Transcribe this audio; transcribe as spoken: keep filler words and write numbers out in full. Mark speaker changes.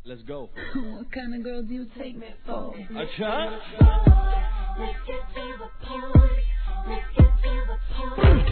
Speaker 1: Let's go.
Speaker 2: What kind of girl do you take me for?
Speaker 1: Acha?
Speaker 3: Let's get to the point. Let's get to the point.